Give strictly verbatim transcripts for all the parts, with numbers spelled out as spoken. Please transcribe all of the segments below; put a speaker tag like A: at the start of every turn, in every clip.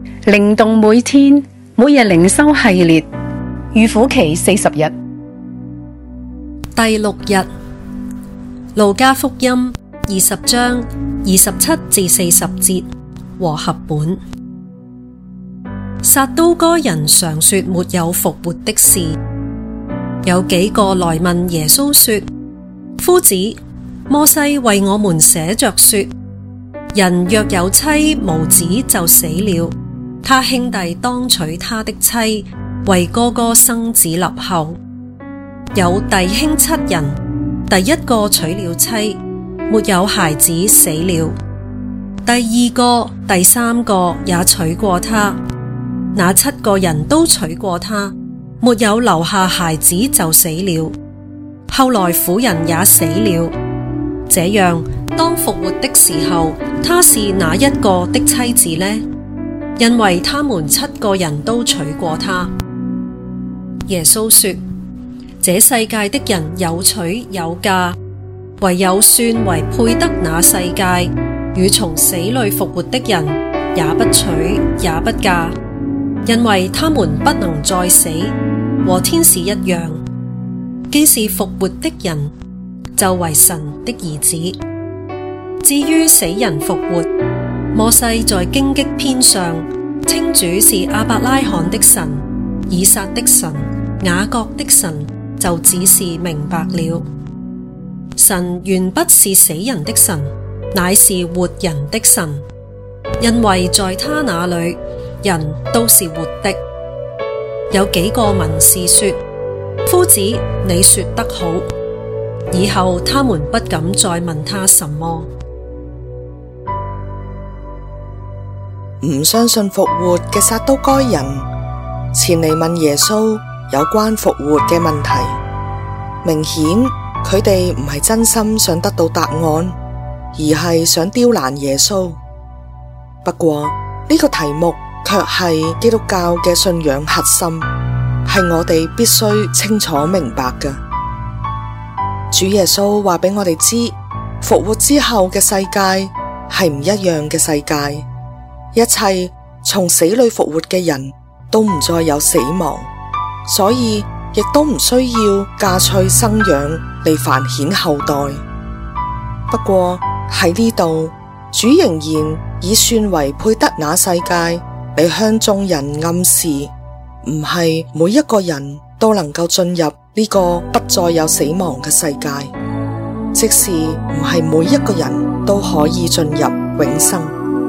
A: 靈動每天每日靈修系列，預苦期四十日。
B: 第六日，路加福音二十章二十七至四十節和合本。撒都該人常說沒有復活的事。有幾個來問耶穌說：夫子，摩西為我們寫着說，人若有妻無子就死了，他兄弟當娶他的妻，為哥哥生子立後。有弟兄七人，第一個娶了妻，沒有孩子，死了。第二個、第三個也娶過他，那七個人都娶過他，沒有留下孩子就死了。後來婦人也死了。這樣，當復活的時候，他是哪一個的妻子呢？因為他們七個人都娶過他。耶穌說：這世界的人有娶有嫁，唯有算為配得那世界與從死裏復活的人，也不娶也不嫁，因為他們不能再死，和天使一樣。既是復活的人，就為神的兒子。至於死人復活，摩西在荊棘篇上稱主是亞伯拉罕的神、以撒的神、雅各的神，就只是明白了。神原不是死人的神，乃是活人的神，因為在他那裏，人都是活的。有幾個文士說：夫子，你說得好。以後他們不敢再問他什麼。
C: 唔相信復活嘅撒都該人前嚟問耶穌有關復活嘅問題，明顯佢哋唔係真心想得到答案，而係想刁難耶穌。不過呢個題目卻係基督教嘅信仰核心，係我哋必須清楚明白嘅。主耶穌話俾我哋知，復活之後嘅世界係唔一樣嘅世界，一切從死裏復活嘅人都唔再有死亡，所以亦都唔需要嫁娶生養嚟繁衍後代。不過喺呢度，主仍然以算為配得那世界嚟向眾人暗示，唔係每一個人都能夠進入呢個不再有死亡嘅世界，即使唔係每一個人都可以進入永生。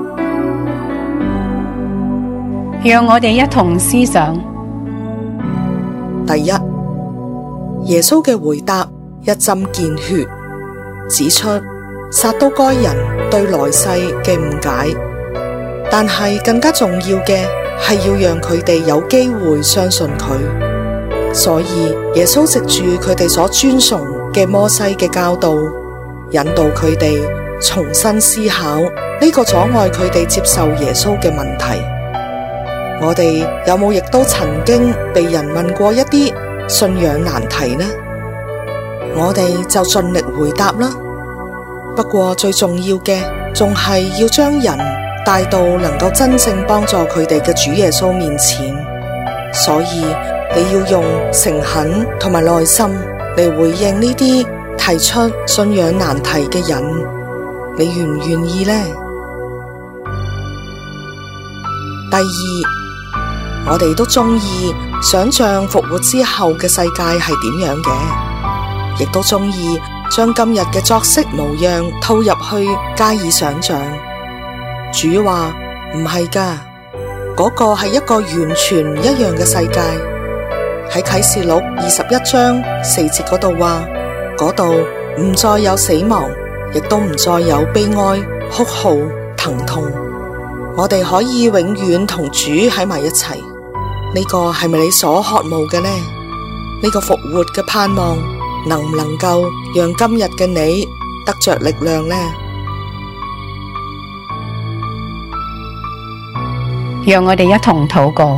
A: 讓我哋一同思想。
C: 第一，耶穌嘅回答一針見血，指出撒都該人對來世嘅誤解，但係更加重要嘅係要讓佢哋有機會相信佢。所以耶穌藉住佢哋所尊崇嘅摩西嘅教導，引導佢哋重新思考呢個阻礙佢哋接受耶穌嘅問題。我哋有冇亦都曾經被人問過一啲信仰難題呢？我哋就盡力回答啦。不過最重要嘅仲係要將人帶到能夠真正幫助佢哋嘅主耶穌面前。所以你要用誠懇同埋耐心嚟回應呢啲提出信仰難題嘅人，你願唔願意呢？第二，我哋都中意想象復活之後嘅世界係點樣嘅，亦都中意將今日嘅作息模樣套入去加以想象。主話唔係噶，嗰個係一個完全唔一樣嘅世界。喺啟示錄二十一章四節嗰度話，嗰度唔再有死亡，亦都唔再有悲哀、哭號、疼痛。我哋可以永遠同主喺埋一齊。呢個係咪你所渴慕嘅呢？呢個復活嘅盼望能唔能夠讓今日嘅你得着力量呢？
A: 讓我哋一同禱告。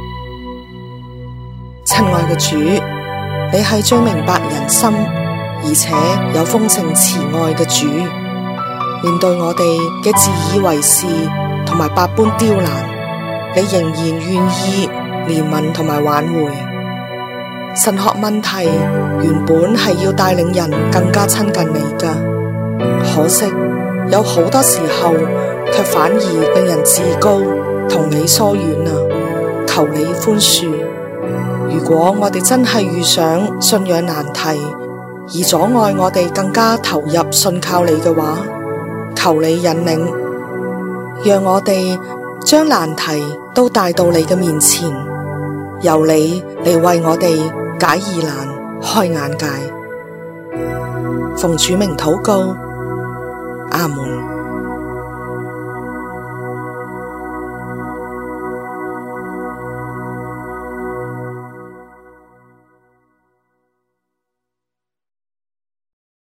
C: 親愛嘅主，你係最明白人心，而且有豐盛慈愛嘅主。面對我哋嘅自以為是同埋百般刁難， 你仍然願意憐憫同埋挽回。神學問題原本係要帶領人更加親近你㗎，可惜有好多時候卻反而令人自高，同你疏遠啊！求你寬恕。如果我哋真係遇上信仰難題，而阻礙我哋更加投入信靠你嘅話，求你引領，讓我哋將難題都帶到你嘅面前，由你嚟為我哋解疑難、開眼界。奉主名禱告，阿門。